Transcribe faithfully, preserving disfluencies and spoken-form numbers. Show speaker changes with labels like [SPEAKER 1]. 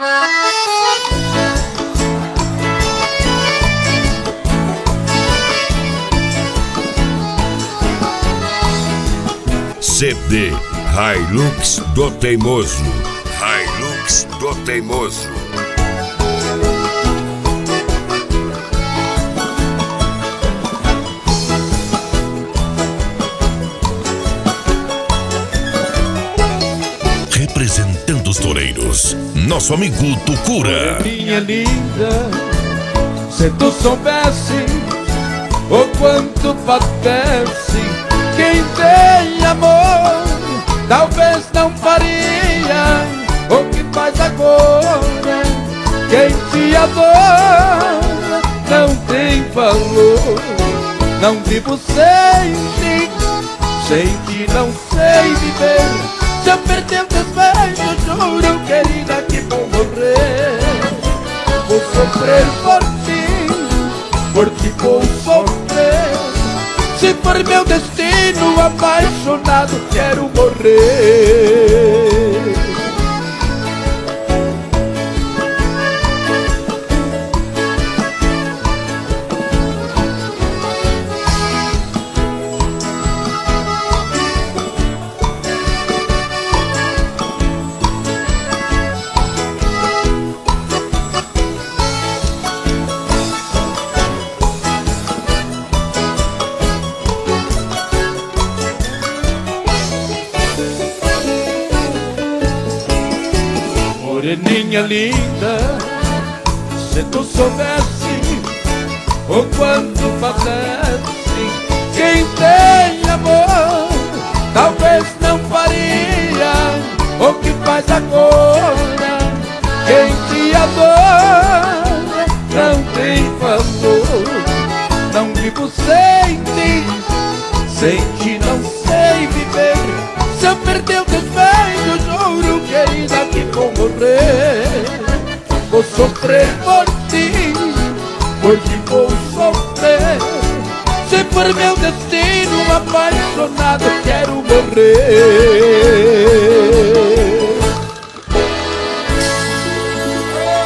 [SPEAKER 1] C D Hilux do Teimoso. Hilux do Teimoso. Representando os toureiros, nosso amigo Tucura.
[SPEAKER 2] Minha linda, se tu soubesse o quanto padece quem tem amor, talvez não faria o que faz agora. Quem te adora não tem valor. Não vivo sem ti, sem ti não sei viver. Se eu perder teus beijos, juro, querida, que vou morrer. Vou sofrer por ti, por ti vou sofrer. Se for meu destino, apaixonado, quero morrer. Moreninha linda, se tu soubesse o quanto padece quem tem amor, talvez não faria o que faz agora. Quem te adora não tem valor. Não vivo sem ti, sem ti não sei viver. Se eu perder o teus beijos, juro, querida, que vou morrer. Vou sofrer por ti, por ti vou sofrer. Se for meu destino, apaixonado, quero morrer.